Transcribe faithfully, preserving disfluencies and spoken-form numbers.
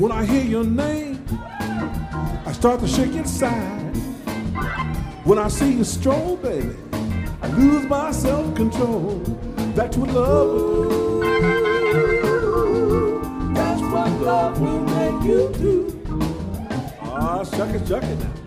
When I hear your name, I start to shake inside. When I see you stroll, baby, I lose my self-control. That's what love will do. That's what love will make you do. Ah, shuck it, shuck it now.